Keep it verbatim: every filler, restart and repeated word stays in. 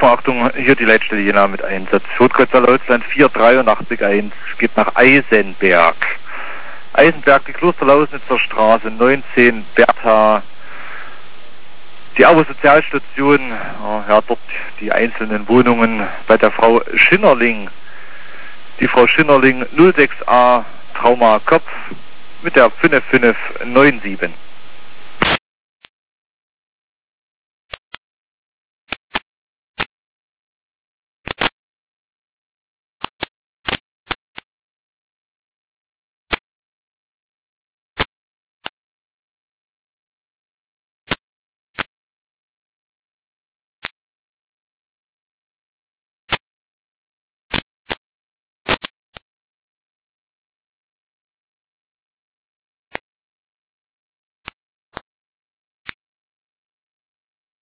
Achtung, Achtung, hier die Leitstelle Jena mit Einsatz. Rotgotzer Lautsland vier drei acht eins geht nach Eisenberg. Eisenberg, die Klosterlausnitzer Straße neunzehn, Bertha. Die Abo-Sozialstation, ja, dort die einzelnen Wohnungen bei der Frau Schinnerling. Die Frau Schinnerling null sechs a Trauma Kopf mit der fünf fünf neun sieben.